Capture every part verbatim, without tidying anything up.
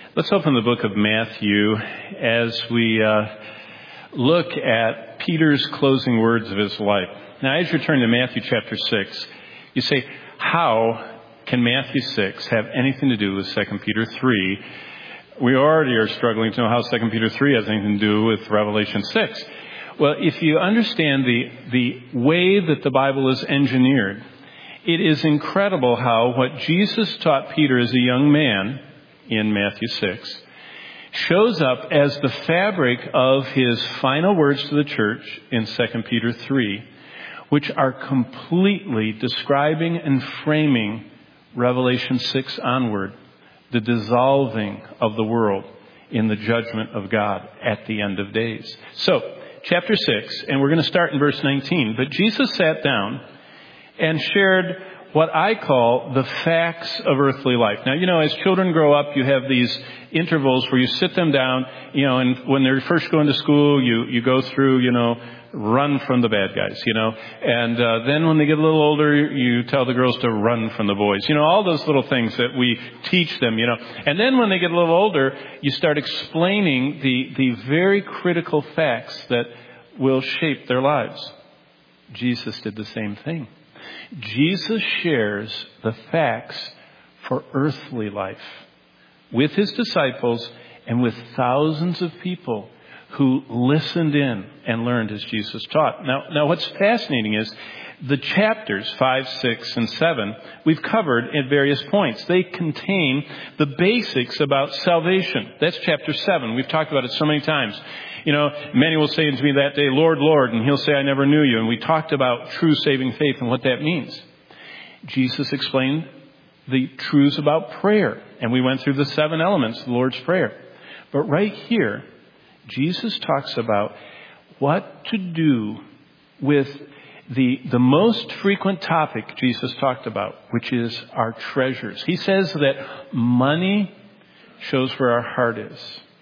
Let's open the book of Matthew as we uh, look at Peter's closing words of his life. Now, as you turn to Matthew chapter six, you say, how can Matthew six have anything to do with Second Peter three? We already are struggling to know how Second Peter three has anything to do with Revelation six. Well, if you understand the, the way that the Bible is engineered, it is incredible how what Jesus taught Peter as a young man in Matthew six shows up as the fabric of his final words to the church in Second Peter three, which are completely describing and framing Revelation six onward, the dissolving of the world in the judgment of God at the end of days. So, chapter six, and we're going to start in verse nineteen. But Jesus sat down and shared what I call the facts of earthly life. Now, you know, as children grow up, you have these intervals where you sit them down, you know, and when they're first going to school, you, you go through, you know, run from the bad guys, you know, and uh, then when they get a little older, you tell the girls to run from the boys. You know, all those little things that we teach them, you know. And then when they get a little older, you start explaining the, the very critical facts that will shape their lives. Jesus did the same thing. Jesus shares the facts for earthly life with his disciples and with thousands of people who listened in and learned as Jesus taught. Now, now what's fascinating is the chapters five, six, and seven we've covered at various points. They contain the basics about salvation. That's chapter seven. We've talked about it so many times. You know, many will say to me that day, Lord, Lord, and he'll say, I never knew you. And we talked about true saving faith and what that means. Jesus explained the truths about prayer. And we went through the seven elements of the Lord's Prayer. But right here, Jesus talks about what to do with the, the most frequent topic Jesus talked about, which is our treasures. He says that money shows where our heart is.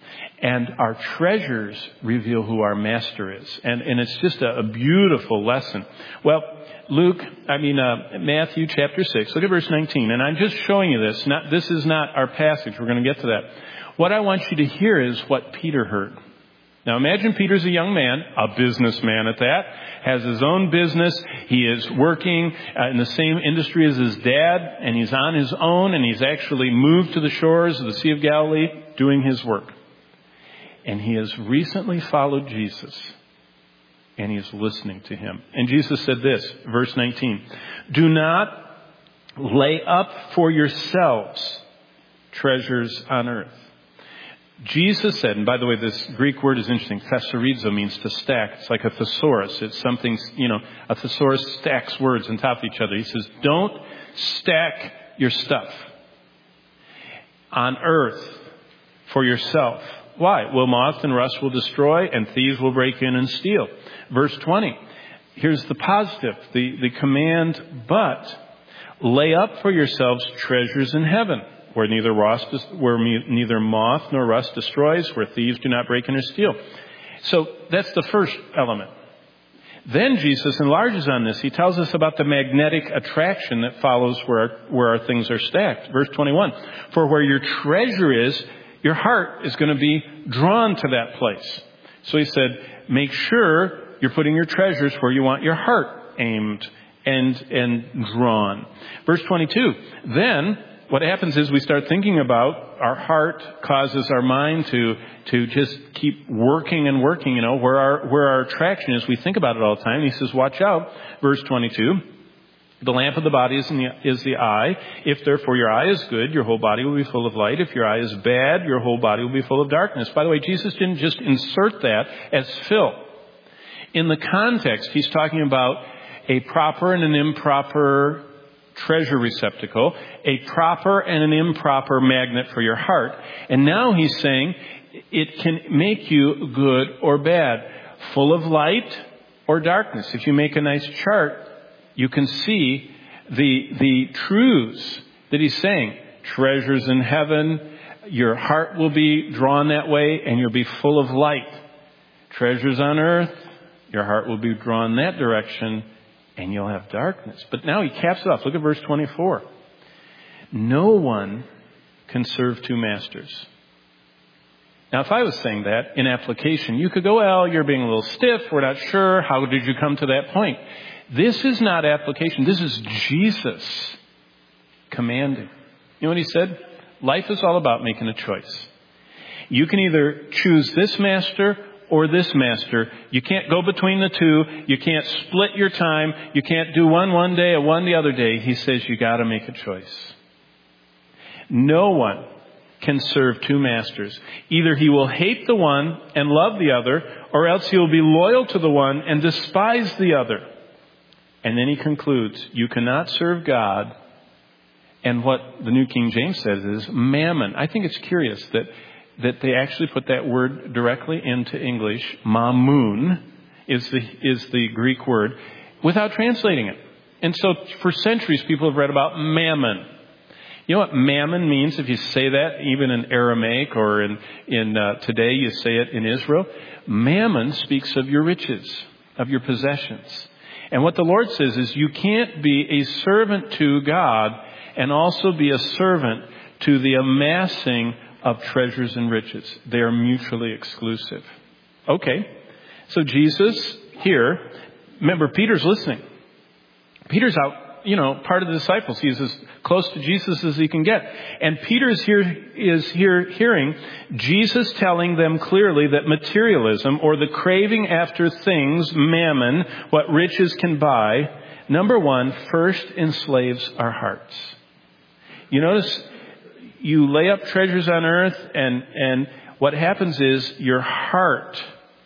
And our treasures reveal who our master is. And, and it's just a, a beautiful lesson. Well, Luke, I mean, uh, Matthew chapter six, look at verse nineteen. And I'm just showing you this. Not, this is not our passage. We're going to get to that. What I want you to hear is what Peter heard. Now imagine Peter's a young man, a businessman at that, has his own business. He is working uh, in the same industry as his dad, and he's on his own, and he's actually moved to the shores of the Sea of Galilee doing his work. And he has recently followed Jesus, and he is listening to him. And Jesus said this, verse nineteen, do not lay up for yourselves treasures on earth. Jesus said, and by the way, this Greek word is interesting. Thesorizo means to stack. It's like a thesaurus. It's something, you know, a thesaurus stacks words on top of each other. He says, don't stack your stuff on earth for yourself. Why? Well, moth and rust will destroy, and thieves will break in and steal. Verse twenty. Here's the positive, the, the command, but lay up for yourselves treasures in heaven, where neither rust, where neither moth nor rust destroys, where thieves do not break in or steal. So that's the first element. Then Jesus enlarges on this. He tells us about the magnetic attraction that follows where our, where our things are stacked. Verse twenty-one. For where your treasure is, your heart is going to be drawn to that place. So he said, make sure you're putting your treasures where you want your heart aimed and, and drawn. Verse twenty-two. Then what happens is we start thinking about our heart causes our mind to, to just keep working and working, you know, where our, where our attraction is. We think about it all the time. He says, watch out. Verse twenty-two. The lamp of the body is, in the, is the eye. If therefore your eye is good, your whole body will be full of light. If your eye is bad, your whole body will be full of darkness. By the way, Jesus didn't just insert that as fill. In the context, he's talking about a proper and an improper treasure receptacle, a proper and an improper magnet for your heart. And now he's saying it can make you good or bad, full of light or darkness. If you make a nice chart, you can see the the truths that he's saying. Treasures in heaven, your heart will be drawn that way, and you'll be full of light. Treasures on earth, your heart will be drawn that direction, and you'll have darkness. But now he caps it off. Look at verse twenty-four. No one can serve two masters. Now, if I was saying that in application, you could go, well, you're being a little stiff. We're not sure. How did you come to that point? This is not application. This is Jesus commanding. You know what he said? Life is all about making a choice. You can either choose this master or this master. You can't go between the two. You can't split your time. You can't do one one day and one the other day. He says you got to make a choice. No one can serve two masters. Either he will hate the one and love the other, or else he will be loyal to the one and despise the other. And then he concludes, you cannot serve God. And what the New King James says is mammon. I think it's curious that that they actually put that word directly into English. Mammon is the is the Greek word, without translating it. And so for centuries, people have read about mammon. You know what mammon means if you say that, even in Aramaic or in, in uh, today you say it in Israel? Mammon speaks of your riches, of your possessions. And what the Lord says is you can't be a servant to God and also be a servant to the amassing of treasures and riches. They are mutually exclusive. Okay, so Jesus here, remember Peter's listening. Peter's out, you know, part of the disciples. He's as close to Jesus as he can get. And Peter's here is here hearing Jesus telling them clearly that materialism, or the craving after things, mammon, what riches can buy, number one, first enslaves our hearts. You notice you lay up treasures on earth, and, and what happens is your heart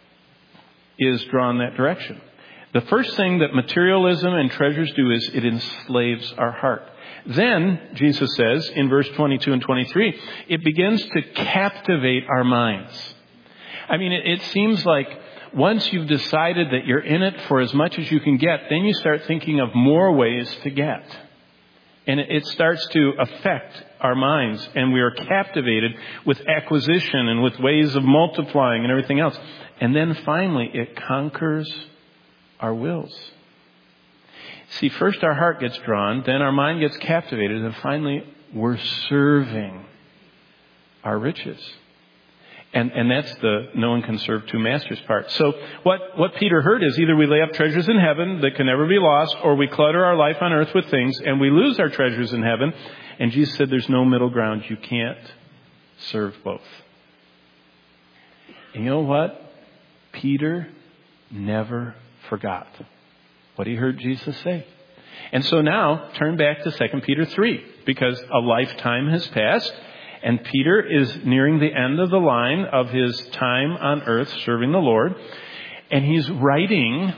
is drawn that direction. The first thing that materialism and treasures do is it enslaves our heart. Then, Jesus says in verse twenty-two and twenty-three, it begins to captivate our minds. I mean, it, it seems like once you've decided that you're in it for as much as you can get, then you start thinking of more ways to get. And it starts to affect our minds, and we are captivated with acquisition and with ways of multiplying and everything else. And then finally, it conquers our wills. See, first our heart gets drawn, then our mind gets captivated, and finally we're serving our riches. And, and that's the no one can serve two masters part. So what, what Peter heard is either we lay up treasures in heaven that can never be lost, or we clutter our life on earth with things and we lose our treasures in heaven. And Jesus said there's no middle ground. You can't serve both. And you know what? Peter never forgot what he heard Jesus say. And so now turn back to Second Peter three, because a lifetime has passed. And Peter is nearing the end of the line of his time on earth serving the Lord. And he's writing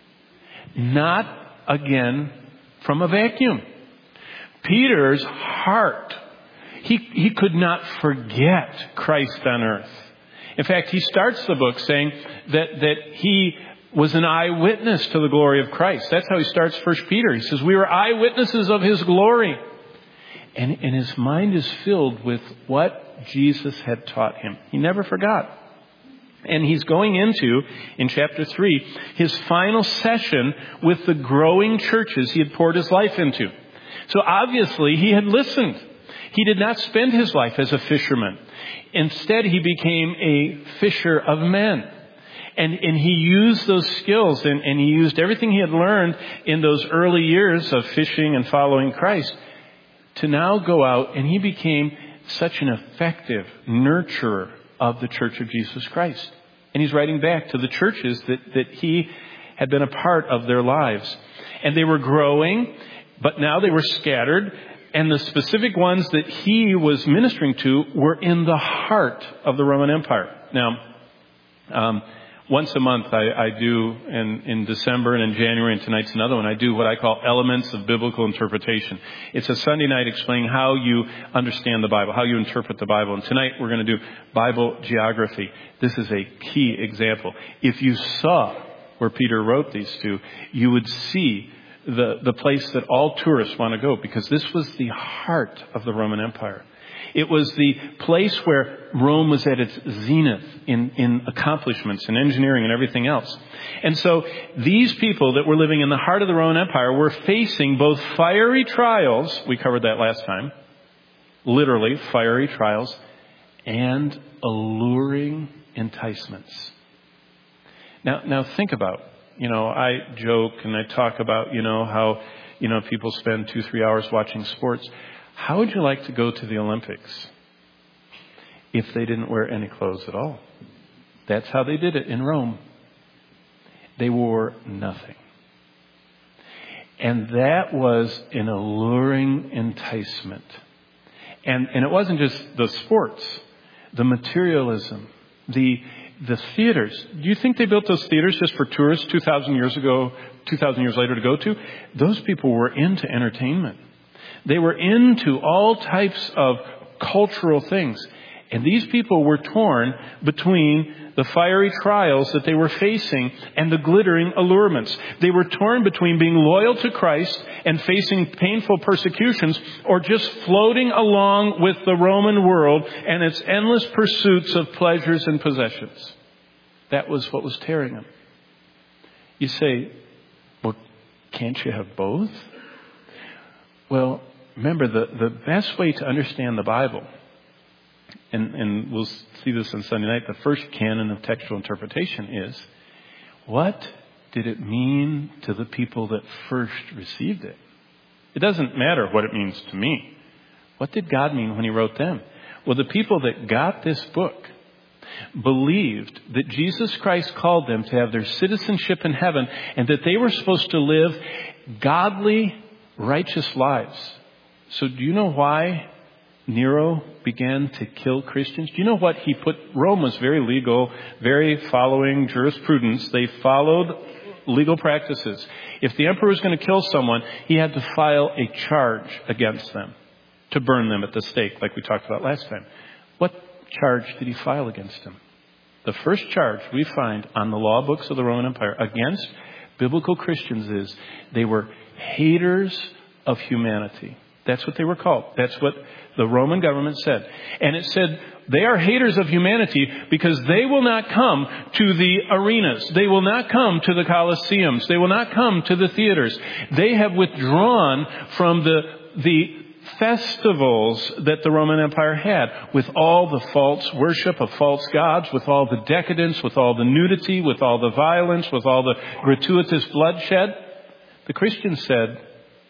not, again, from a vacuum. Peter's heart, he, he could not forget Christ on earth. In fact, he starts the book saying that, that he was an eyewitness to the glory of Christ. That's how he starts First Peter. He says, we were eyewitnesses of his glory. And, and his mind is filled with what Jesus had taught him. He never forgot. And he's going into, in chapter three, his final session with the growing churches he had poured his life into. So obviously he had listened. He did not spend his life as a fisherman. Instead, he became a fisher of men. And, and he used those skills, and, and he used everything he had learned in those early years of fishing and following Christ to now go out, and he became such an effective nurturer of the Church of Jesus Christ. And he's writing back to the churches that, that he had been a part of their lives. And they were growing, but now they were scattered. And the specific ones that he was ministering to were in the heart of the Roman Empire. Now, um, once a month I, I do, in, in December and in January, and tonight's another one, I do what I call Elements of Biblical Interpretation. It's a Sunday night explaining how you understand the Bible, how you interpret the Bible. And tonight we're going to do Bible geography. This is a key example. If you saw where Peter wrote these two, you would see the, the place that all tourists want to go, because this was the heart of the Roman Empire. It was the place where Rome was at its zenith in, in accomplishments and engineering and everything else. And so these people that were living in the heart of the Roman Empire were facing both fiery trials. We covered that last time. Literally, fiery trials. and alluring enticements. Now, now think about, you know, I joke and I talk about, you know, how, you know, people spend two, three hours watching sports. How would you like to go to the Olympics if they didn't wear any clothes at all? That's how they did it in Rome. They wore nothing. And that was an alluring enticement. And, and it wasn't just the sports, the materialism, the the theaters. Do you think they built those theaters just for tourists two thousand years ago, two thousand years later to go to? Those people were into entertainment. They were into all types of cultural things. And these people were torn between the fiery trials that they were facing and the glittering allurements. They were torn between being loyal to Christ and facing painful persecutions, or just floating along with the Roman world and its endless pursuits of pleasures and possessions. That was what was tearing them. You say, well, can't you have both? Well, remember, the, the best way to understand the Bible, and, and we'll see this on Sunday night, the first canon of textual interpretation is, what did it mean to the people that first received it? It doesn't matter what it means to me. What did God mean when he wrote them? Well, the people that got this book believed that Jesus Christ called them to have their citizenship in heaven and that they were supposed to live godly, righteous lives. So do you know why Nero began to kill Christians? Do you know what he put? Rome was very legal, very following jurisprudence. They followed legal practices. If the emperor was going to kill someone, he had to file a charge against them to burn them at the stake, like we talked about last time. What charge did he file against them? The first charge we find on the law books of the Roman Empire against biblical Christians is they were haters of humanity. That's what they were called. That's what the Roman government said. And it said they are haters of humanity because they will not come to the arenas. They will not come to the Colosseums. They will not come to the theaters. They have withdrawn from the, the festivals that the Roman Empire had, with all the false worship of false gods, with all the decadence, with all the nudity, with all the violence, with all the gratuitous bloodshed. The Christians said,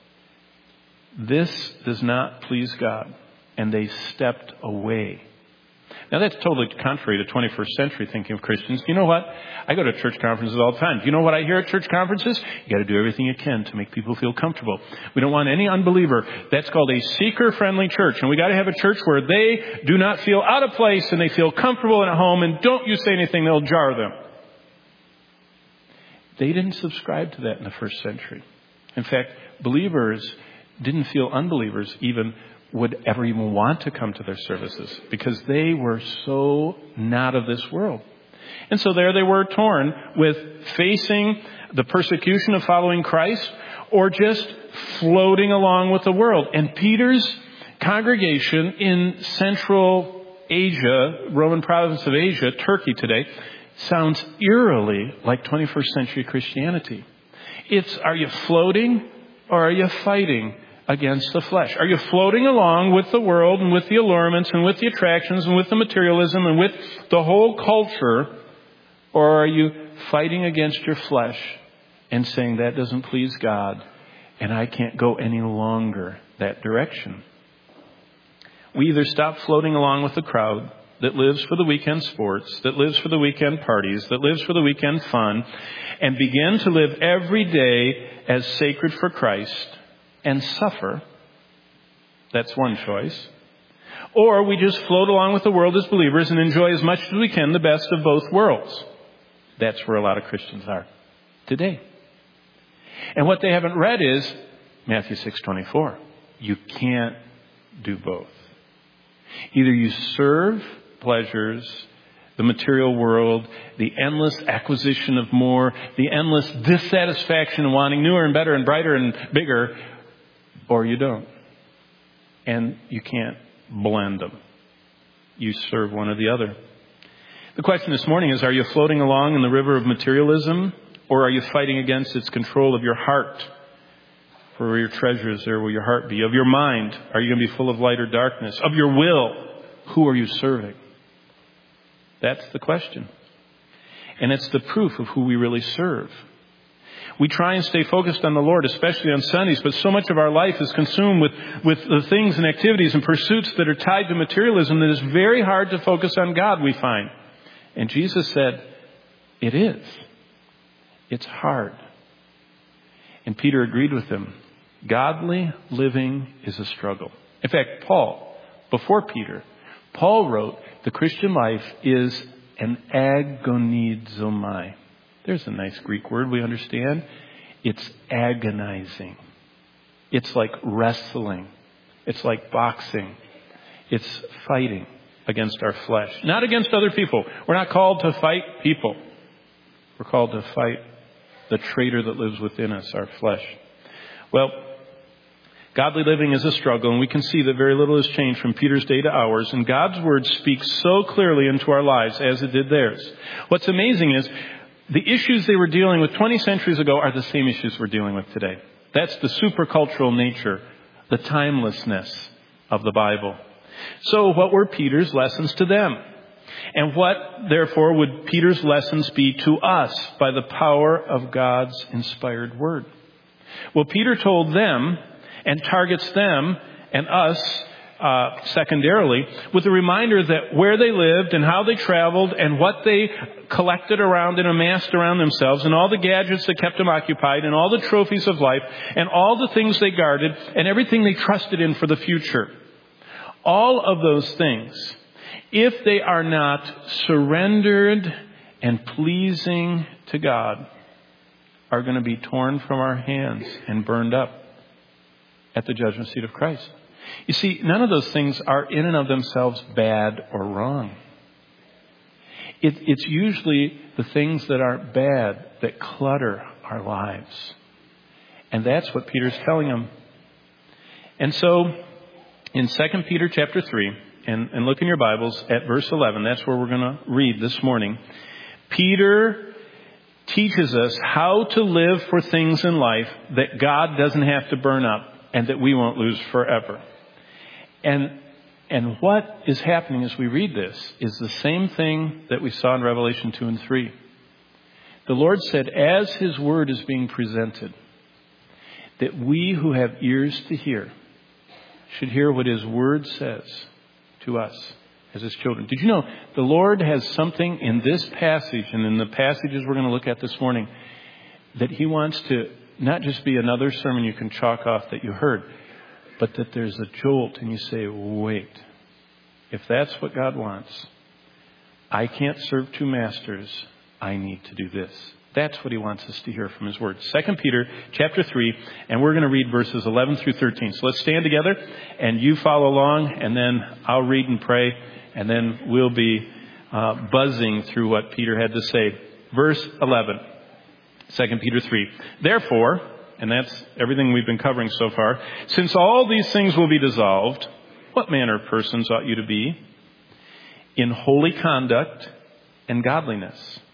this does not please God. And they stepped away. Now that's totally contrary to twenty-first century thinking of Christians. You know what? I go to church conferences all the time. Do you know what I hear at church conferences? You got to do everything you can to make people feel comfortable. We don't want any unbeliever. That's called a seeker-friendly church. And we got to have a church where they do not feel out of place and they feel comfortable and at home. And don't you say anything, they'll jar them. They didn't subscribe to that in the first century. In fact, believers didn't feel unbelievers even would ever even want to come to their services because they were so not of this world. And so there they were, torn with facing the persecution of following Christ or just floating along with the world. And Peter's congregation in Central Asia, Roman province of Asia, Turkey today, sounds eerily like twenty-first century Christianity. It's, are you floating or are you fighting against the flesh? Are you floating along with the world and with the allurements and with the attractions and with the materialism and with the whole culture? Or are you fighting against your flesh and saying that doesn't please God and I can't go any longer that direction? We either stop floating along with the crowd that lives for the weekend sports, that lives for the weekend parties, that lives for the weekend fun, and begin to live every day as sacred for Christ and suffer. That's one choice. Or we just float along with the world as believers and enjoy as much as we can the best of both worlds. That's where a lot of Christians are today. And what they haven't read is Matthew six twenty-four. You can't do both. Either you serve pleasures, the material world, the endless acquisition of more, the endless dissatisfaction of wanting newer and better and brighter and bigger, or you don't. And you can't blend them. You serve one or the other. The question this morning is, are you floating along in the river of materialism, or are you fighting against its control of your heart? For where your treasure is, there will your heart be. Of your mind, are you going to be full of light or darkness? Of your will, who are you serving? That's the question. And it's the proof of who we really serve. We try and stay focused on the Lord, especially on Sundays, but so much of our life is consumed with, with the things and activities and pursuits that are tied to materialism that it's very hard to focus on God, we find. And Jesus said, it is. It's hard. And Peter agreed with him. Godly living is a struggle. In fact, Paul, before Peter, Paul wrote, the Christian life is an agonizomai. There's a nice Greek word we understand. It's agonizing. It's like wrestling. It's like boxing. It's fighting against our flesh. Not against other people. We're not called to fight people. We're called to fight the traitor that lives within us, our flesh. Well, godly living is a struggle, and we can see that very little has changed from Peter's day to ours, and God's word speaks so clearly into our lives as it did theirs. What's amazing is the issues they were dealing with twenty centuries ago are the same issues we're dealing with today. That's the supercultural nature, the timelessness of the Bible. So what were Peter's lessons to them? And what, therefore, would Peter's lessons be to us by the power of God's inspired word? Well, Peter told them and targets them and us uh, secondarily with a reminder that where they lived and how they traveled and what they collected around and amassed around themselves and all the gadgets that kept them occupied and all the trophies of life and all the things they guarded and everything they trusted in for the future. All of those things, if they are not surrendered and pleasing to God, are going to be torn from our hands and burned up at the judgment seat of Christ. You see, none of those things are in and of themselves bad or wrong. It, it's usually the things that are bad that clutter our lives. And that's what Peter's telling them. And so, in Second Peter chapter three, and, and look in your Bibles at verse eleven, that's where we're going to read this morning. Peter teaches us how to live for things in life that God doesn't have to burn up and that we won't lose forever. And and what is happening as we read this is the same thing that we saw in Revelation two and three. The Lord said, as His word is being presented, that we who have ears to hear should hear what His word says to us as His children. Did you know the Lord has something in this passage and in the passages we're going to look at this morning that He wants to not just be another sermon you can chalk off that you heard, but that there's a jolt and you say, wait, if that's what God wants, I can't serve two masters. I need to do this. That's what He wants us to hear from His word. Second Peter chapter three, and we're going to read verses eleven through thirteen. So let's stand together and you follow along, and then I'll read and pray, and then we'll be uh, buzzing through what Peter had to say. Verse eleven, Second Peter three. Therefore, and that's everything we've been covering so far, since all these things will be dissolved, what manner of persons ought you to be? In holy conduct and godliness,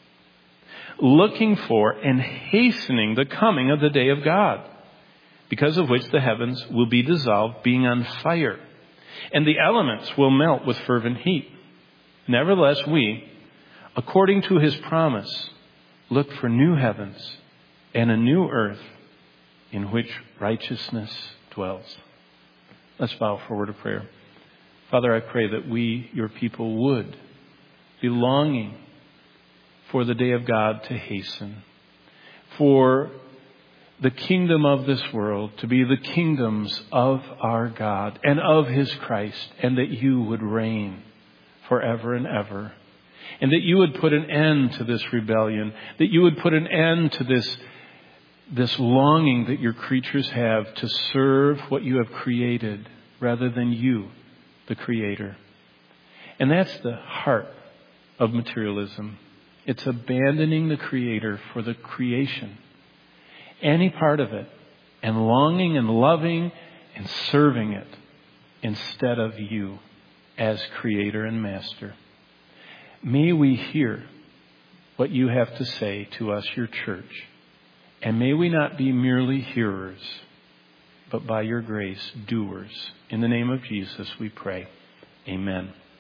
looking for and hastening the coming of the day of God, because of which the heavens will be dissolved, being on fire, and the elements will melt with fervent heat. Nevertheless, we, according to His promise, look for new heavens and a new earth in which righteousness dwells. Let's bow for a word of prayer. Father, I pray that we, your people, would be longing for the day of God to hasten, for the kingdom of this world to be the kingdoms of our God and of His Christ, and that you would reign forever and ever, and that you would put an end to this rebellion, that you would put an end to this, this longing that your creatures have to serve what you have created rather than you, the Creator. And that's the heart of materialism. It's abandoning the Creator for the creation, any part of it, and longing and loving and serving it instead of you as Creator and Master. May we hear what you have to say to us, your church, and may we not be merely hearers, but by your grace, doers. In the name of Jesus, we pray. Amen.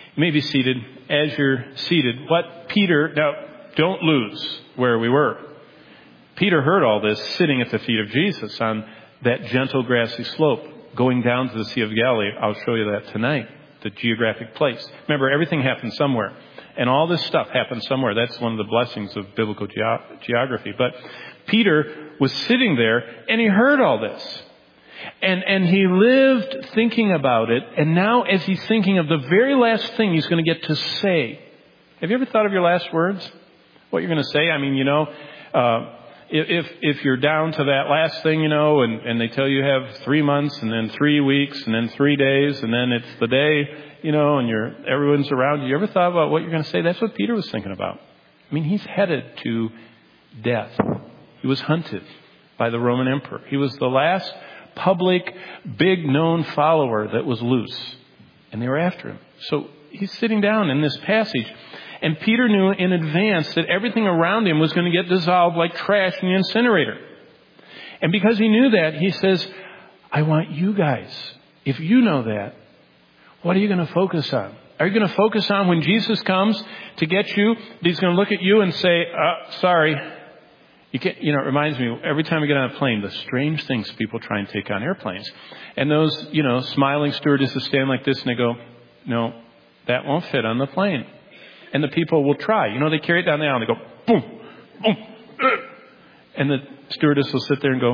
You may be seated. As you're seated, what Peter, now don't lose where we were. Peter heard all this sitting at the feet of Jesus on that gentle grassy slope going down to the Sea of Galilee. I'll show you that tonight, the geographic place. Remember, everything happened somewhere. And all this stuff happened somewhere. That's one of the blessings of biblical ge- geography. But Peter was sitting there and he heard all this. And, and he lived thinking about it. And now as he's thinking of the very last thing he's going to get to say. Have you ever thought of your last words? What you're going to say? I mean, you know, uh, if, if you're down to that last thing, you know, and, and they tell you you have three months and then three weeks and then three days and then it's the day, you know, and you're, everyone's around you. You ever thought about what you're going to say? That's what Peter was thinking about. I mean, he's headed to death. He was hunted by the Roman emperor. He was the last public, big known follower that was loose. And they were after him. So he's sitting down in this passage. And Peter knew in advance that everything around him was going to get dissolved like trash in the incinerator. And because he knew that, he says, I want you guys, if you know that, what are you going to focus on? Are you going to focus on when Jesus comes to get you? He's going to look at you and say, uh, sorry. You can't, you know, it reminds me, every time I get on a plane, the strange things people try and take on airplanes. And those, you know, smiling stewardesses stand like this and they go, no, that won't fit on the plane. And the people will try. You know, they carry it down the aisle and they go, boom, boom. And the stewardess will sit there and go,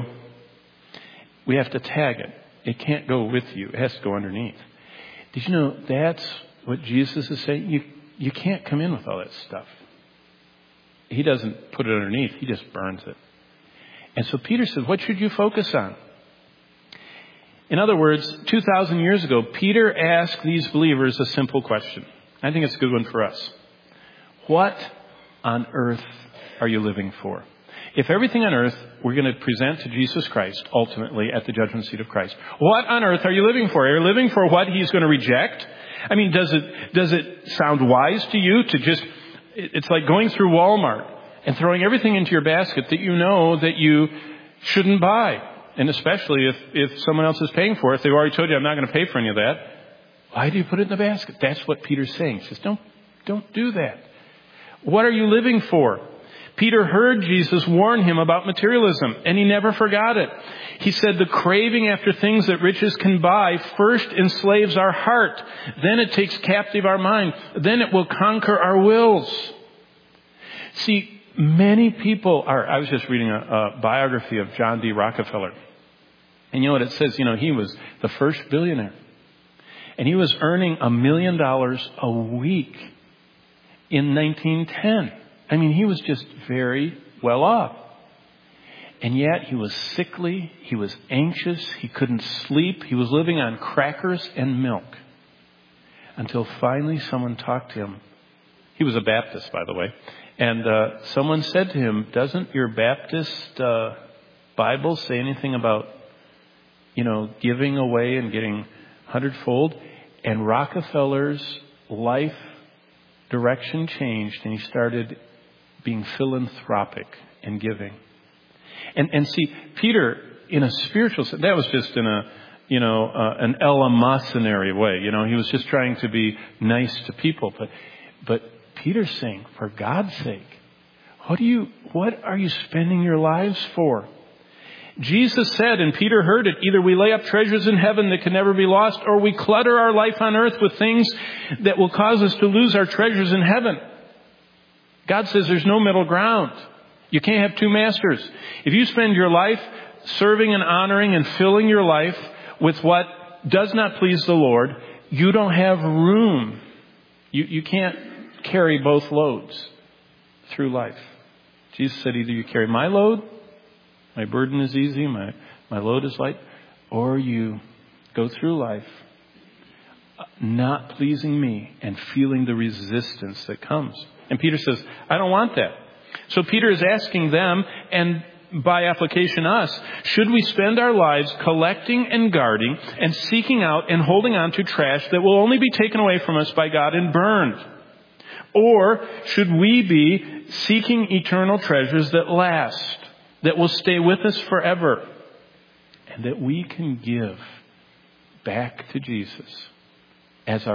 we have to tag it. It can't go with you. It has to go underneath. Did you know that's what Jesus is saying? You, you can't come in with all that stuff. He doesn't put it underneath. He just burns it. And so Peter says, what should you focus on? In other words, two thousand years ago, Peter asked these believers a simple question. I think it's a good one for us. What on earth are you living for? If everything on earth we're going to present to Jesus Christ ultimately at the judgment seat of Christ, what on earth are you living for? Are you living for what he's going to reject? I mean, does it does it sound wise to you to just, it's like going through Walmart and throwing everything into your basket that you know that you shouldn't buy. And especially if, if someone else is paying for it, if they've already told you I'm not going to pay for any of that, why do you put it in the basket? That's what Peter's saying. He says, don't, don't do that. What are you living for? Peter heard Jesus warn him about materialism, and he never forgot it. He said the craving after things that riches can buy first enslaves our heart. Then it takes captive our mind. Then it will conquer our wills. See, many people are, I was just reading a, a biography of John D. Rockefeller. And you know what it says? You know, he was the first billionaire. And he was earning a million dollars a week in nineteen ten. I mean, he was just very well off. And yet he was sickly. He was anxious. He couldn't sleep. He was living on crackers and milk. Until finally someone talked to him. He was a Baptist, by the way. And uh, someone said to him, doesn't your Baptist uh, Bible say anything about, you know, giving away and getting hundredfold? And Rockefeller's life direction changed and he started being philanthropic and giving. And and see, Peter, in a spiritual sense, that was just in a, you know, uh, an eleemosynary way. You know, he was just trying to be nice to people. But but Peter's saying, for God's sake, what do you, what are you spending your lives for? Jesus said, and Peter heard it, either we lay up treasures in heaven that can never be lost, or we clutter our life on earth with things that will cause us to lose our treasures in heaven. God says there's no middle ground. You can't have two masters. If you spend your life serving and honoring and filling your life with what does not please the Lord, you don't have room. You, you can't carry both loads through life. Jesus said either you carry my load, my burden is easy, my, my load is light, or you go through life not pleasing me and feeling the resistance that comes. And Peter says, I don't want that. So Peter is asking them, and by application us, should we spend our lives collecting and guarding and seeking out and holding on to trash that will only be taken away from us by God and burned? Or should we be seeking eternal treasures that last, that will stay with us forever, and that we can give back to Jesus as our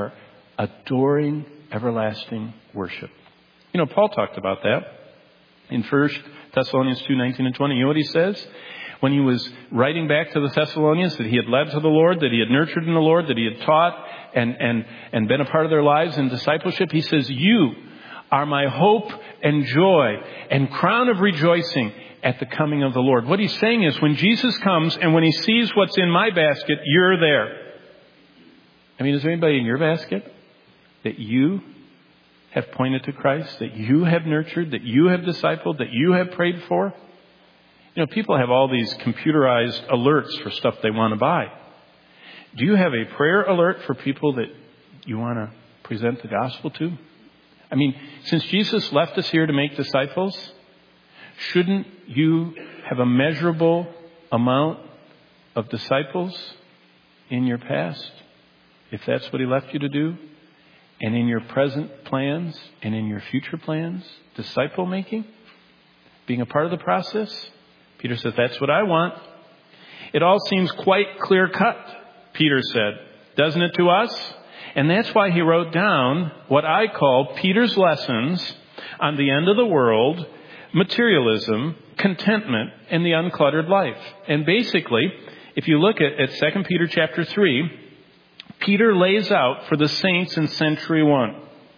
adoring, everlasting worship. You know, Paul talked about that in First Thessalonians two, nineteen and twenty. You know what he says? When he was writing back to the Thessalonians that he had led to the Lord, that he had nurtured in the Lord, that he had taught and, and, and been a part of their lives in discipleship, he says, you are my hope and joy and crown of rejoicing at the coming of the Lord. What he's saying is when Jesus comes and when he sees what's in my basket, you're there. I mean, is there anybody in your basket that you have pointed to Christ, that you have nurtured, that you have discipled, that you have prayed for? You know, people have all these computerized alerts for stuff they want to buy. Do you have a prayer alert for people that you want to present the gospel to? I mean, since Jesus left us here to make disciples, shouldn't you have a measurable amount of disciples in your past, if that's what he left you to do, and in your present plans and in your future plans, disciple making, being a part of the process? Peter says, that's what I want. It all seems quite clear cut, Peter said, doesn't it to us? And that's why he wrote down what I call Peter's lessons on the end of the world, materialism, contentment, and the uncluttered life. And basically, if you look at, at Second Peter chapter three, Peter lays out for the saints in century one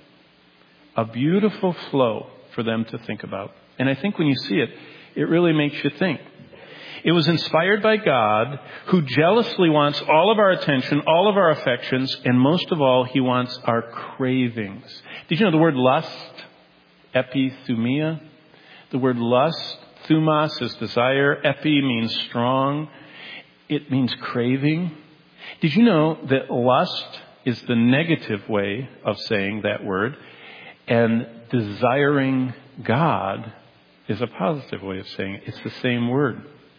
a beautiful flow for them to think about. And I think when you see it, it really makes you think. It was inspired by God, who jealously wants all of our attention, all of our affections, and most of all, he wants our cravings. Did you know the word lust, epithumia? The word lust, thumos is desire, epi means strong. It means craving. Did you know that lust is the negative way of saying that word, and desiring God is a positive way of saying it? It's the same word.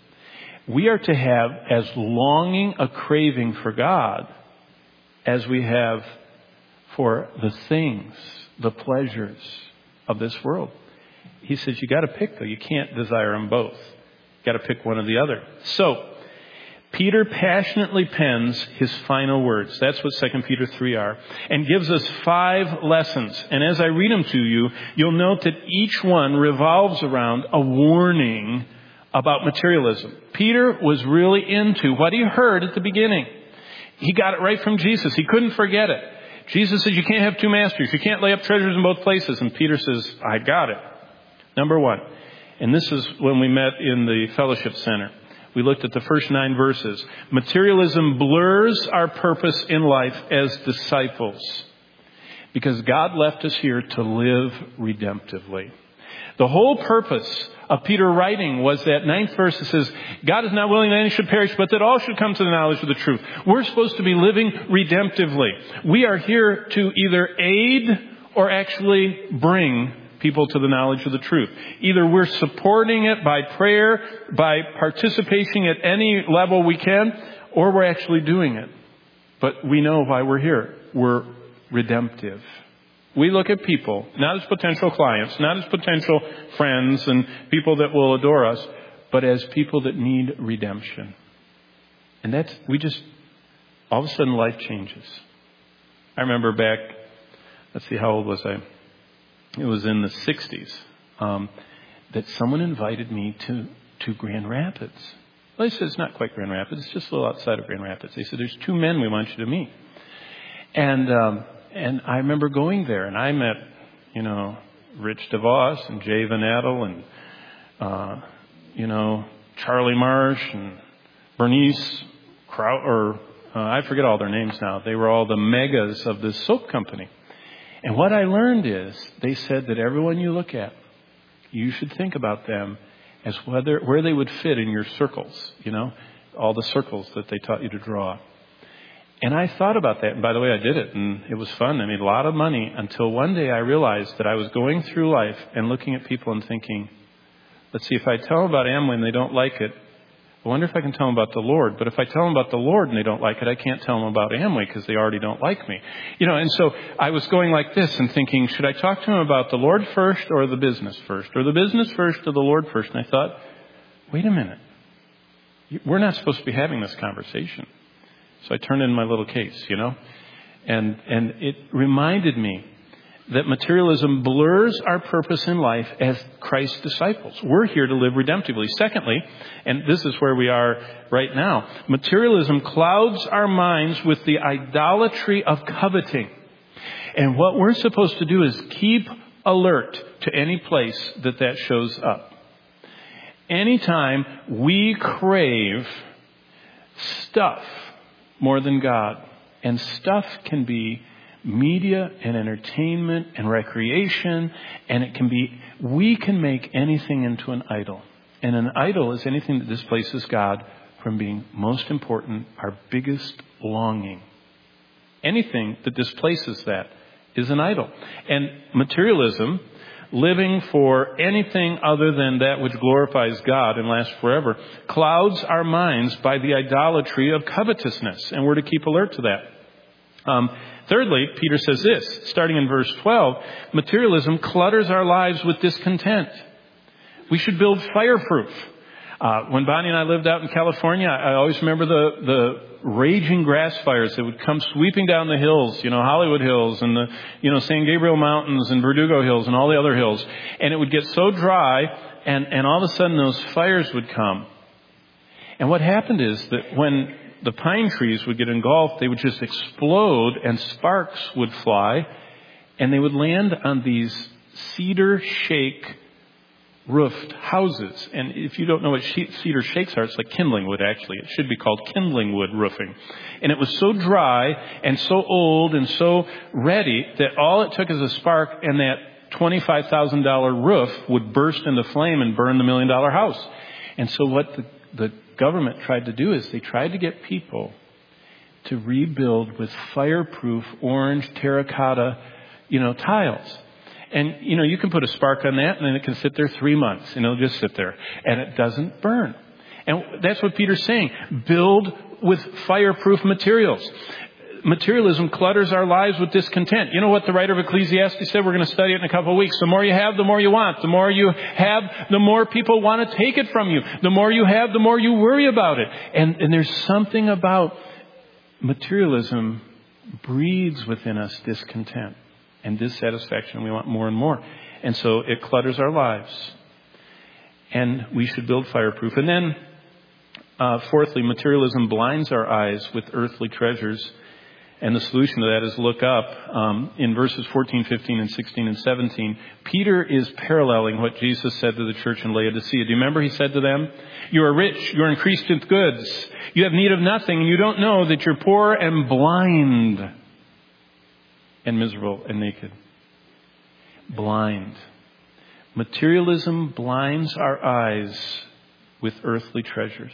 We are to have as longing a craving for God as we have for the things, the pleasures of this world. He says you got to pick, though. You can't desire them both. You got to pick one or the other. So Peter passionately pens his final words. That's what Second Peter three are. And gives us five lessons. And as I read them to you, you'll note that each one revolves around a warning about materialism. Peter was really into what he heard at the beginning. He got it right from Jesus. He couldn't forget it. Jesus says, you can't have two masters. You can't lay up treasures in both places. And Peter says, I got it. Number one. And this is when we met in the fellowship center. We looked at the first nine verses. Materialism blurs our purpose in life as disciples, because God left us here to live redemptively. The whole purpose of Peter writing was that ninth verse that says, God is not willing that any should perish, but that all should come to the knowledge of the truth. We're supposed to be living redemptively. We are here to either aid or actually bring people to the knowledge of the truth. Either we're supporting it by prayer, by participating at any level we can, or we're actually doing it. But we know why we're here. We're redemptive. We look at people, not as potential clients, not as potential friends and people that will adore us, but as people that need redemption. And that's, we just, all of a sudden life changes. I remember back, let's see, how old was I? It was in the sixties, um, that someone invited me to, to Grand Rapids. Well, they said, it's not quite Grand Rapids. It's just a little outside of Grand Rapids. They said, there's two men we want you to meet. And, um, and I remember going there, and I met, you know, Rich DeVos and Jay Van Adel and, uh, you know, Charlie Marsh and Bernice Kraut, or uh, I forget all their names now. They were all the megas of this soap company. And what I learned is they said that everyone you look at, you should think about them as whether where they would fit in your circles, you know, all the circles that they taught you to draw. And I thought about that. And by the way, I did it, and it was fun. I made a lot of money until one day I realized that I was going through life and looking at people and thinking, let's see, if I tell them about Amway and they don't like it, I wonder if I can tell them about the Lord. But if I tell them about the Lord and they don't like it, I can't tell them about Amway because they already don't like me. You know, and so I was going like this and thinking, should I talk to them about the Lord first or the business first? Or the business first or the Lord first? And I thought, wait a minute. We're not supposed to be having this conversation. So I turned in my little case, you know. And, and it reminded me that materialism blurs our purpose in life as Christ's disciples. We're here to live redemptively. Secondly, and this is where we are right now, materialism clouds our minds with the idolatry of coveting. And what we're supposed to do is keep alert to any place that that shows up. Anytime we crave stuff more than God, and stuff can be media and entertainment and recreation, and it can be, we can make anything into an idol. And an idol is anything that displaces God from being most important, our biggest longing. Anything that displaces that is an idol. And materialism, living for anything other than that which glorifies God and lasts forever, clouds our minds by the idolatry of covetousness. And we're to keep alert to that. Um, thirdly, Peter says this, starting in verse twelve, materialism clutters our lives with discontent. We should build fireproof. Uh, when Bonnie and I lived out in California, I always remember the, the raging grass fires that would come sweeping down the hills, you know, Hollywood Hills and the, you know, San Gabriel Mountains and Verdugo Hills and all the other hills. And it would get so dry and, and all of a sudden those fires would come. And what happened is that when the pine trees would get engulfed, they would just explode and sparks would fly and they would land on these cedar shake roofed houses. And if you don't know what cedar shakes are, it's like kindling wood, actually. It should be called kindling wood roofing. And it was so dry and so old and so ready that all it took is a spark and that twenty-five thousand dollars roof would burst into flame and burn the million dollar house. And so what the, the government tried to do is they tried to get people to rebuild with fireproof orange terracotta, you know, tiles. And, you know, you can put a spark on that and then it can sit there three months and it'll just sit there and it doesn't burn. And that's what Peter's saying. Build with fireproof materials. Materialism clutters our lives with discontent. You know what the writer of Ecclesiastes said? We're going to study it in a couple of weeks. The more you have, the more you want. The more you have, the more people want to take it from you. The more you have, the more you worry about it. And, and there's something about materialism breeds within us discontent and dissatisfaction. We want more and more. And so it clutters our lives. And we should build fireproof. And then, uh, fourthly, materialism blinds our eyes with earthly treasures. And the solution to that is look up um, in verses fourteen, fifteen, and sixteen, and seventeen. Peter is paralleling what Jesus said to the church in Laodicea. Do you remember he said to them, you are rich, you are increased with goods. You have need of nothing, and you don't know that you're poor and blind and miserable and naked. Blind. Materialism blinds our eyes with earthly treasures.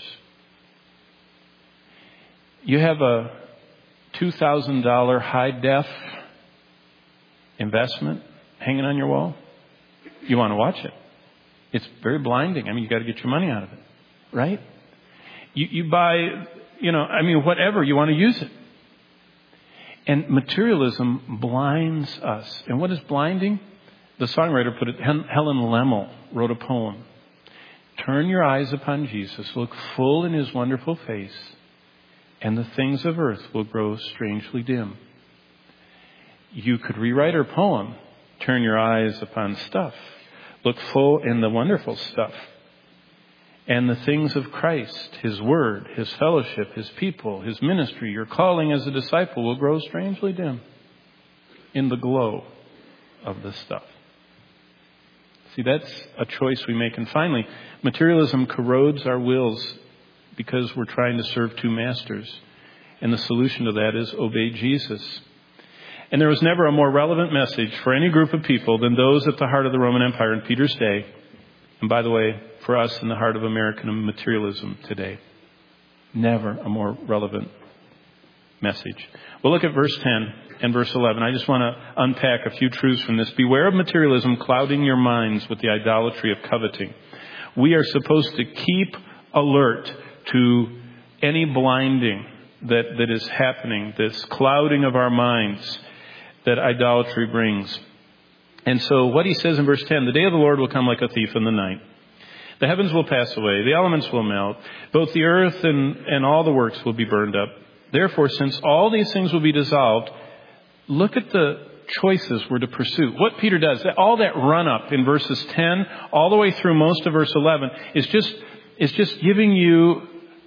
You have a two thousand dollars high-def investment hanging on your wall. You want to watch it. It's very blinding. I mean, you got to get your money out of it, right? You, you buy, you know, I mean, whatever, you want to use it. And materialism blinds us. And what is blinding? The songwriter put it, Helen Lemmel wrote a poem. Turn your eyes upon Jesus, look full in his wonderful face, and the things of earth will grow strangely dim. You could rewrite her poem, turn your eyes upon stuff, look full in the wonderful stuff, and the things of Christ, his word, his fellowship, his people, his ministry, your calling as a disciple will grow strangely dim in the glow of this stuff. See, that's a choice we make. And finally, materialism corrodes our wills because we're trying to serve two masters. And the solution to that is obey Jesus. And there was never a more relevant message for any group of people than those at the heart of the Roman Empire in Peter's day. And by the way, for us in the heart of American materialism today. Never a more relevant message. Well, look at verse ten and verse eleven. I just want to unpack a few truths from this. Beware of materialism clouding your minds with the idolatry of coveting. We are supposed to keep alert to any blinding that, that is happening, this clouding of our minds that idolatry brings. And so what he says in verse ten, the day of the Lord will come like a thief in the night. The heavens will pass away, the elements will melt, both the earth and, and all the works will be burned up. Therefore, since all these things will be dissolved, look at the choices we're to pursue. What Peter does, all that run up in verses ten all the way through most of verse eleven is just is just giving you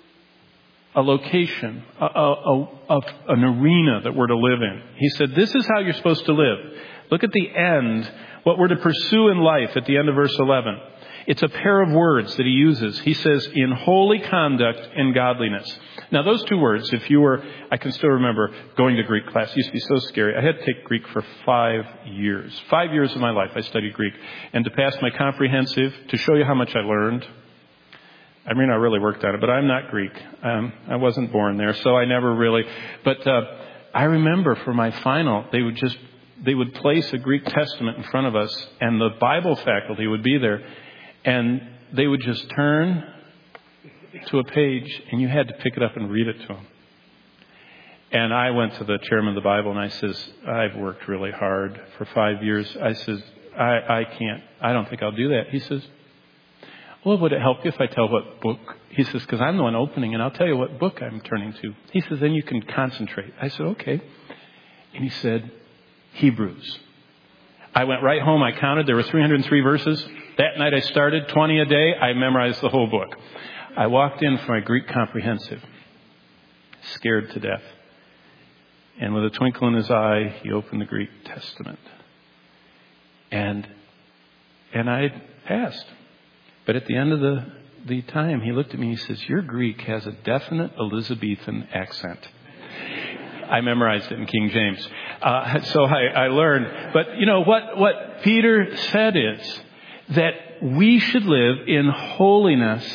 a location, a, a, a, an arena that we're to live in. He said, this is how you're supposed to live. Look at the end, what we're to pursue in life at the end of verse eleven. It's a pair of words that he uses. He says, in holy conduct and godliness. Now, those two words, if you were, I can still remember going to Greek class. It used to be so scary. I had to take Greek for five years. Five years of my life I studied Greek. And to pass my comprehensive, to show you how much I learned, I mean, I really worked on it, but I'm not Greek. Um, I wasn't born there, so I never really. But uh, I remember for my final, they would just, they would place a Greek Testament in front of us, and the Bible faculty would be there. And they would just turn to a page, and you had to pick it up and read it to them. And I went to the chairman of the Bible, and I says, I've worked really hard for five years. I says, I, I can't, I don't think I'll do that. He says, well, would it help you if I tell what book? He says, because I'm the one opening, and I'll tell you what book I'm turning to. He says, then you can concentrate. I said, okay. And he said, Hebrews. I went right home. I counted. There were three hundred three verses. That night I started twenty a day. I memorized the whole book. I walked in for my Greek comprehensive, scared to death. And with a twinkle in his eye, he opened the Greek Testament. And and I passed. But at the end of the, the time, he looked at me and he says, your Greek has a definite Elizabethan accent. I memorized it in King James. Uh, so I, I learned. But, you know, what, what Peter said is that we should live in holiness,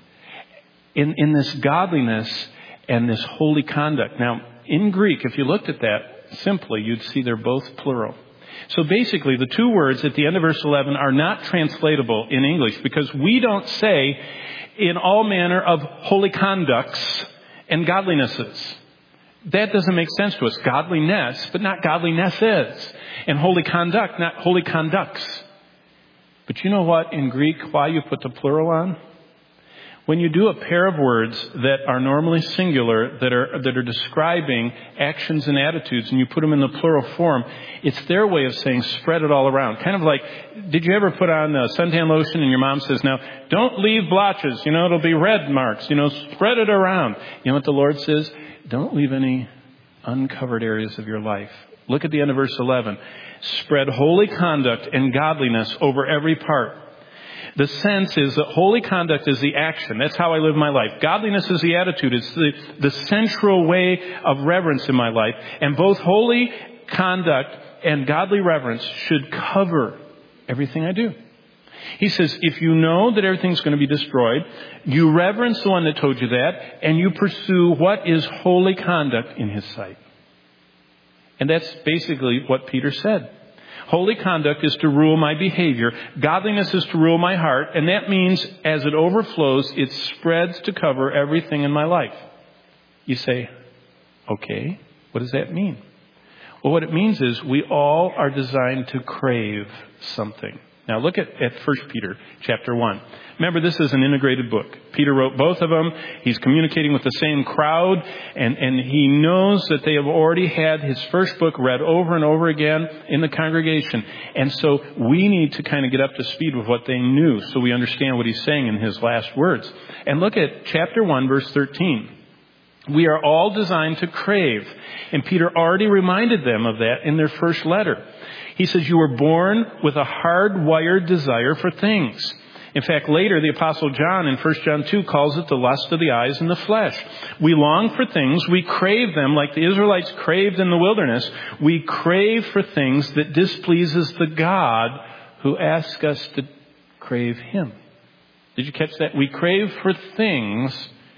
in, in this godliness and this holy conduct. Now, in Greek, if you looked at that simply, you'd see they're both plural. So basically, the two words at the end of verse eleven are not translatable in English because we don't say in all manner of holy conducts and godlinesses. That doesn't make sense to us. Godliness, but not godlinesses. And holy conduct, not holy conducts. But you know what? In Greek, why you put the plural on? When you do a pair of words that are normally singular, that are that are describing actions and attitudes, and you put them in the plural form, it's their way of saying spread it all around. Kind of like, did you ever put on uh, suntan lotion and your mom says, now, don't leave blotches, you know, it'll be red marks, you know, spread it around. You know what the Lord says? Don't leave any uncovered areas of your life. Look at the end of verse eleven. Spread holy conduct and godliness over every part. The sense is that holy conduct is the action. That's how I live my life. Godliness is the attitude. It's the, the central way of reverence in my life. And both holy conduct and godly reverence should cover everything I do. He says, if you know that everything's going to be destroyed, you reverence the one that told you that, and you pursue what is holy conduct in his sight. And that's basically what Peter said. Holy conduct is to rule my behavior. Godliness is to rule my heart. And that means as it overflows, it spreads to cover everything in my life. You say, okay, what does that mean? Well, what it means is we all are designed to crave something. Now look at, at First Peter chapter one. Remember, this is an integrated book. Peter wrote both of them. He's communicating with the same crowd, and, and he knows that they have already had his first book read over and over again in the congregation. And so we need to kind of get up to speed with what they knew so we understand what he's saying in his last words. And look at chapter one, verse thirteen. We are all designed to crave. And Peter already reminded them of that in their first letter. He says, you were born with a hardwired desire for things. In fact, later, the Apostle John in First John two calls it the lust of the eyes and the flesh. We long for things. We crave them like the Israelites craved in the wilderness. We crave for things that displeases the God who asks us to crave him. Did you catch that? We crave for things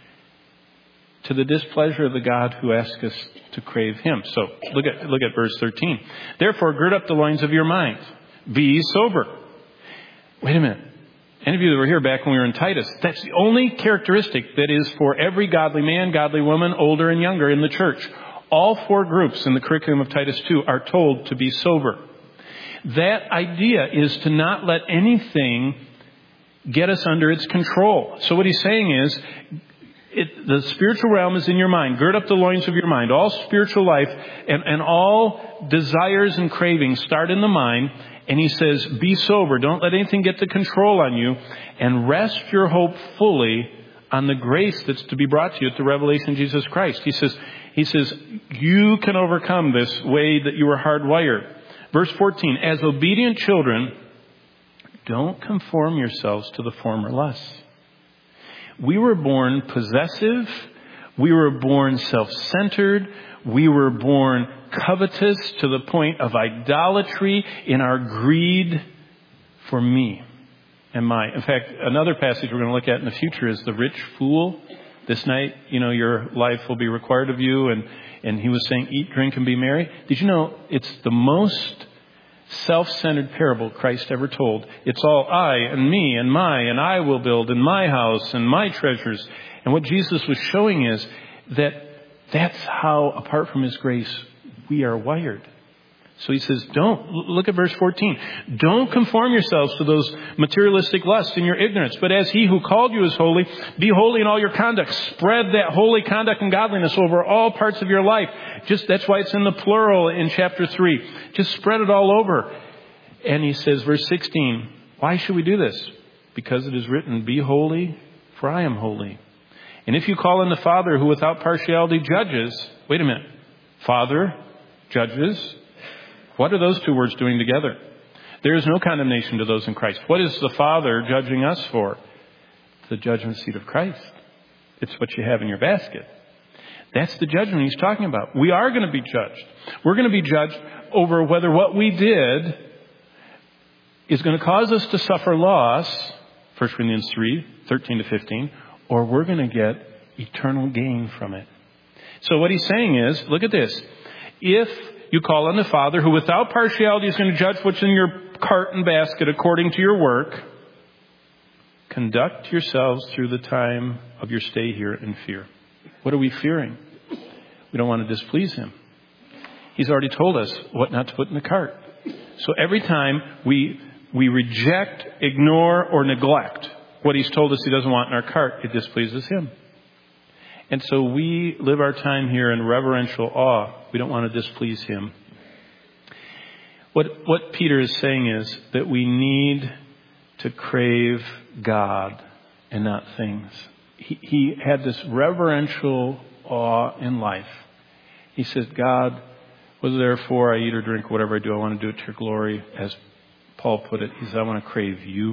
to the displeasure of the God who asks us to crave him. So look at look at verse thirteen. Therefore, gird up the loins of your mind. Be sober. Wait a minute. Any of you that were here back when we were in Titus, that's the only characteristic that is for every godly man, godly woman, older and younger in the church. All four groups in the curriculum of Titus two are told to be sober. That idea is to not let anything get us under its control. So what he's saying is, It, the spiritual realm is in your mind. Gird up the loins of your mind. All spiritual life and, and all desires and cravings start in the mind. And he says, be sober. Don't let anything get the control on you. And rest your hope fully on the grace that's to be brought to you at the revelation of Jesus Christ. He says, he says, you can overcome this way that you were hardwired. Verse fourteen, as obedient children, don't conform yourselves to the former lusts. We were born possessive. We were born self-centered. We were born covetous to the point of idolatry in our greed for me and my. In fact, another passage we're going to look at in the future is the rich fool. This night, you know, your life will be required of you. And, and he was saying, eat, drink, and be merry. Did you know it's the most self-centered parable Christ ever told? It's all I and me and my, and I will build in my house and my treasures. And what Jesus was showing is that that's how, apart from his grace, we are wired. So he says, don't, look at verse fourteen. Don't conform yourselves to those materialistic lusts in your ignorance. But as he who called you is holy, be holy in all your conduct. Spread that holy conduct and godliness over all parts of your life. Just, that's why it's in the plural in chapter three. Just spread it all over. And he says, verse sixteen, why should we do this? Because it is written, be holy, for I am holy. And if you call on the Father who without partiality judges, wait a minute, Father, judges, what are those two words doing together? There is no condemnation to those in Christ. What is the Father judging us for? The judgment seat of Christ. It's what you have in your basket. That's the judgment he's talking about. We are going to be judged. We're going to be judged over whether what we did is going to cause us to suffer loss, First Corinthians three, thirteen to fifteen, or we're going to get eternal gain from it. So what he's saying is, look at this. If you call on the Father who without partiality is going to judge what's in your cart and basket according to your work, conduct yourselves through the time of your stay here in fear. What are we fearing? We don't want to displease him. He's already told us what not to put in the cart. So every time we we reject, ignore, or neglect what he's told us he doesn't want in our cart, it displeases him. And so we live our time here in reverential awe. We don't want to displease him. What what Peter is saying is that we need to crave God and not things. He, he had this reverential awe in life. He says, God, whether therefore I eat or drink, whatever I do, I want to do it to your glory. As Paul put it, he said, I want to crave you.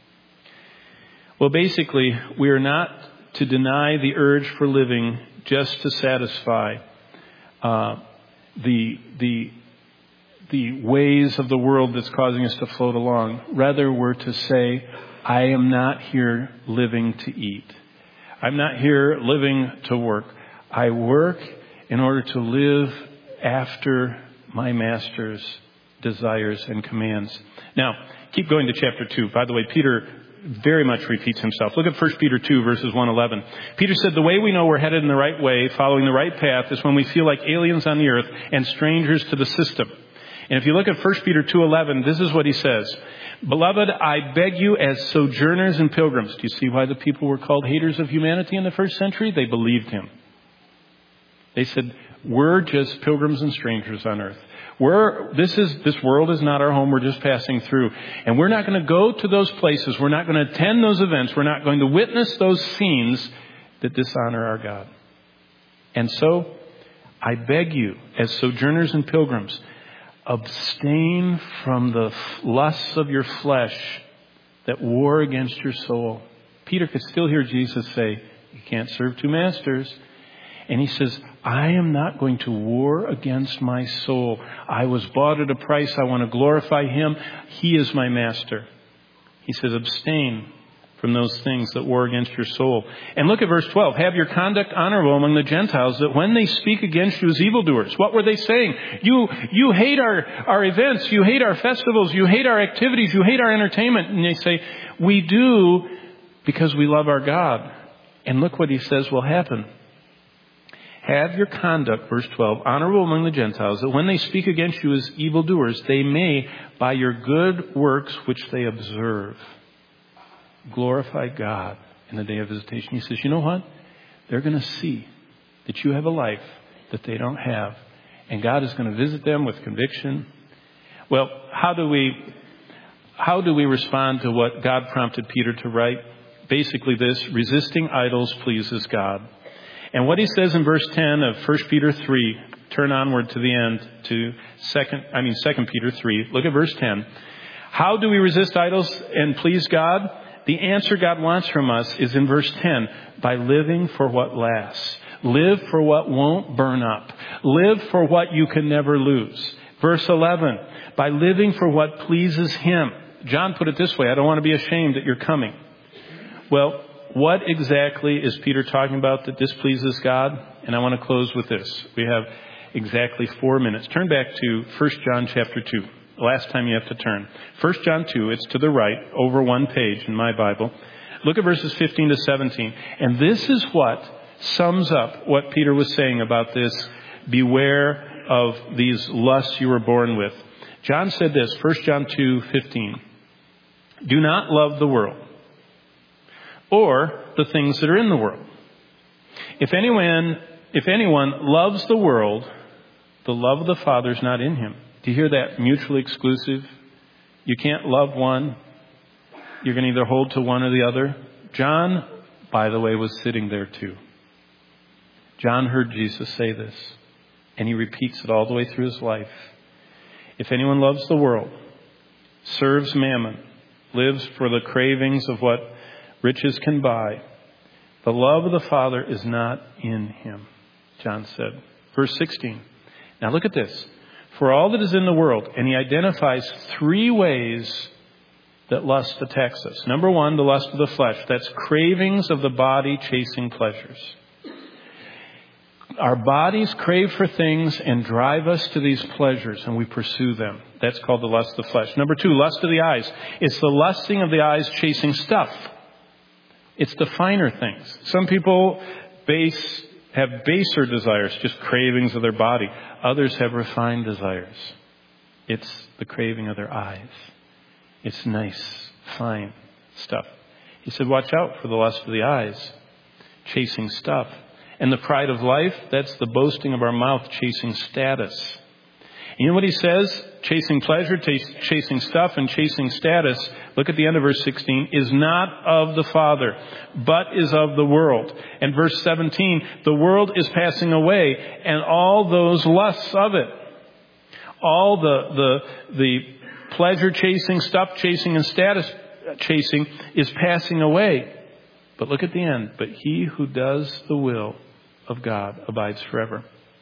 Well, basically, we are not to deny the urge for living just to satisfy uh, the the the ways of the world that's causing us to float along. Rather, we're to say, I am not here living to eat. I'm not here living to work. I work in order to live after my master's desires and commands. Now, keep going to chapter two. By the way, Peter very much repeats himself. Look at First Peter two, verses one eleven. Peter said, the way we know we're headed in the right way, following the right path, is when we feel like aliens on the earth and strangers to the system. And if you look at First Peter two eleven, this is what he says. Beloved, I beg you as sojourners and pilgrims. Do you see why the people were called haters of humanity in the first century? They believed him. They said, we're just pilgrims and strangers on earth. We're, this is, this world is not our home. We're just passing through. And we're not going to go to those places. We're not going to attend those events. We're not going to witness those scenes that dishonor our God. And so, I beg you, as sojourners and pilgrims, abstain from the lusts of your flesh that war against your soul. Peter could still hear Jesus say, you can't serve two masters. And he says, I am not going to war against my soul. I was bought at a price. I want to glorify him. He is my master. He says, abstain from those things that war against your soul. And look at verse twelve. Have your conduct honorable among the Gentiles, that when they speak against you as evildoers. What were they saying? You, you hate our, our events. You hate our festivals. You hate our activities. You hate our entertainment. And they say, we do because we love our God. And look what he says will happen. Have your conduct, verse twelve, honorable among the Gentiles, that when they speak against you as evildoers, they may, by your good works which they observe, glorify God in the day of visitation. He says, you know what? they're going to see that you have a life that they don't have. And God is going to visit them with conviction. Well, how do we, how do we respond to what God prompted Peter to write? Basically this: resisting idols pleases God. And what he says in verse ten of First Peter three, turn onward to the end to second, I mean Second Peter three. Look at verse ten. How do we resist idols and please God? The answer God wants from us is in verse ten. By living for what lasts. Live for what won't burn up. Live for what you can never lose. Verse eleven. By living for what pleases Him. John put it this way: I don't want to be ashamed that you're coming. Well, what exactly is Peter talking about that displeases God? And I want to close with this. We have exactly four minutes. Turn back to First John chapter two. The last time you have to turn. First John two, it's to the right, over one page in my Bible. Look at verses fifteen to seventeen. And this is what sums up what Peter was saying about this: beware of these lusts you were born with. John said this, First John two fifteen. Do not love the world or the things that are in the world. If anyone, if anyone loves the world, the love of the Father is not in him. Do you hear that? Mutually exclusive. You can't love one. You're going to either hold to one or the other. John, by the way, was sitting there too. John heard Jesus say this, and he repeats it all the way through his life. If anyone loves the world, serves mammon, lives for the cravings of what riches can buy, the love of the Father is not in him, John said. Verse sixteen. Now look at this. For all that is in the world, and he identifies three ways that lust attacks us. Number one, the lust of the flesh. That's cravings of the body chasing pleasures. Our bodies crave for things and drive us to these pleasures, and we pursue them. That's called the lust of the flesh. Number two, lust of the eyes. It's the lusting of the eyes chasing stuff. It's the finer things. Some people base, have baser desires, just cravings of their body. Others have refined desires. It's the craving of their eyes. It's nice, fine stuff. He said, watch out for the lust of the eyes, chasing stuff. And the pride of life, that's the boasting of our mouth, chasing status. And you know what he says? Chasing pleasure, ch- chasing stuff, and chasing status. Look at the end of verse sixteen. Is not of the Father, but is of the world. And verse seventeen. The world is passing away, and all those lusts of it. All the the the pleasure chasing, stuff chasing, and status chasing is passing away. But look at the end. But he who does the will of God abides forever.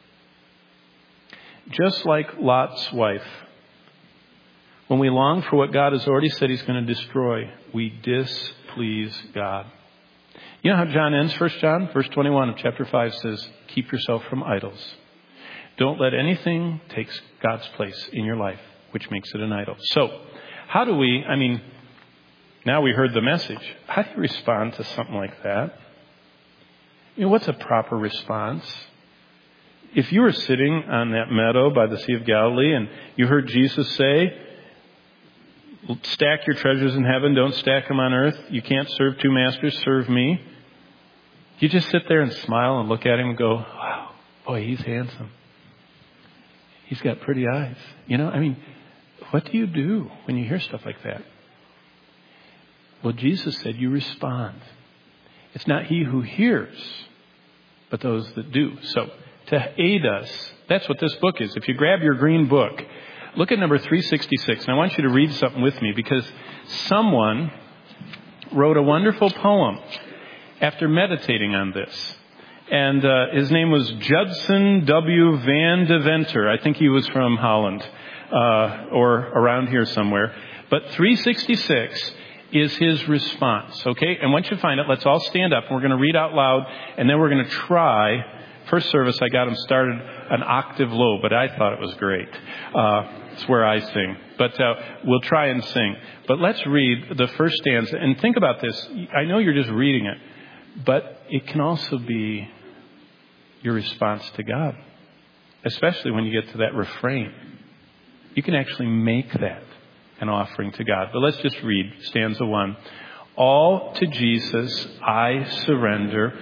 Just like Lot's wife, when we long for what God has already said he's going to destroy, we displease God. You know how John ends First John? Verse twenty-one of chapter five says, keep yourself from idols. Don't let anything take God's place in your life, which makes it an idol. So, how do we, I mean, now we heard the message. How do you respond to something like that? You know, what's a proper response? If you were sitting on that meadow by the Sea of Galilee and you heard Jesus say, stack your treasures in heaven, don't stack them on earth. You can't serve two masters, serve me. You just sit there and smile and look at him and go, wow, boy, he's handsome. He's got pretty eyes. You know, I mean, what do you do when you hear stuff like that? Well, Jesus said you respond. It's not he who hears, but those that do. So, to aid us, that's what this book is. If you grab your green book, look at number three sixty-six. And I want you to read something with me because someone wrote a wonderful poem after meditating on this. And uh, his name was Judson W. Van Deventer. I think he was from Holland uh, or around here somewhere. But three sixty-six is his response, okay? And once you find it, let's all stand up. And we're going to read out loud, and then we're going to try. First service, I got him started an octave low, but I thought it was great. Uh, it's where I sing. But uh, we'll try and sing. But let's read the first stanza. And think about this. I know you're just reading it, but it can also be your response to God, especially when you get to that refrain. You can actually make that an offering to God. But let's just read stanza one. All to Jesus I surrender.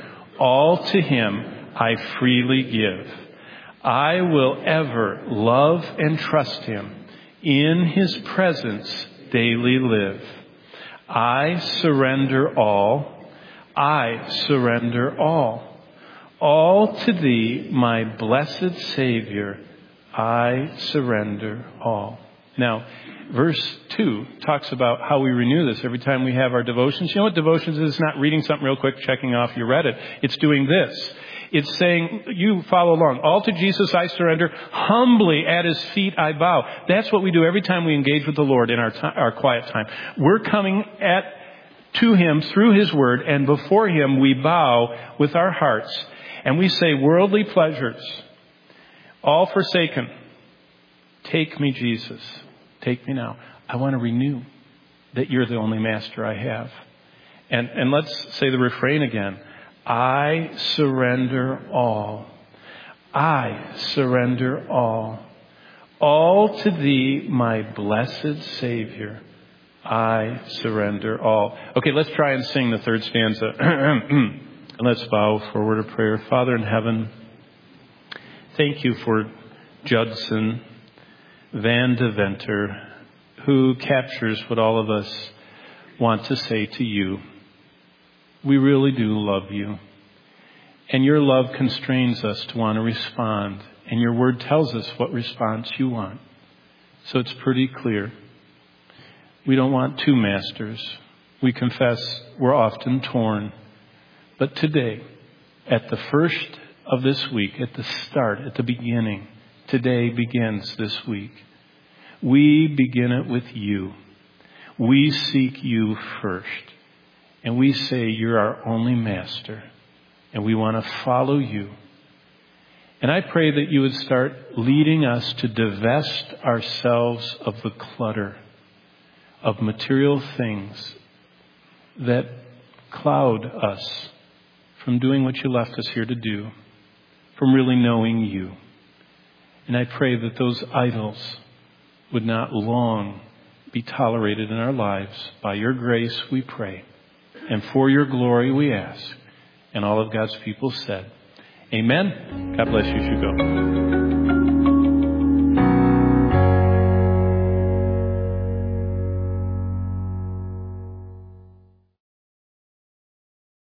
All to him I freely give. I will ever love and trust him. In his presence daily live. I surrender all. I surrender all. All to thee, my blessed Savior, I surrender all. Now, verse two talks about how we renew this every time we have our devotions. You know what devotions is? It's not reading something real quick, checking off you read it. It's doing this. It's saying, you follow along. All to Jesus I surrender. Humbly at his feet I bow. That's what we do every time we engage with the Lord in our time, our quiet time. We're coming at to him through his word, and before him we bow with our hearts. And we say, worldly pleasures, all forsaken. Take me, Jesus. Take me now. I want to renew that you're the only master I have. And, and let's say the refrain again. I surrender all. I surrender all. All to thee, my blessed Savior. I surrender all. Okay, let's try and sing the third stanza. And let's bow for a word of prayer. Father in heaven, thank you for Judson Van Deventer, who captures what all of us want to say to you. We really do love you. And your love constrains us to want to respond. And your word tells us what response you want. So it's pretty clear. We don't want two masters. We confess we're often torn. But today, at the first of this week, at the start, at the beginning, today begins this week. We begin it with you. We seek you first. And we say you're our only master. And we want to follow you. And I pray that you would start leading us to divest ourselves of the clutter of material things that cloud us from doing what you left us here to do, from really knowing you. And I pray that those idols would not long be tolerated in our lives. By your grace we pray. And for your glory we ask. And all of God's people said, amen. God bless you as you go.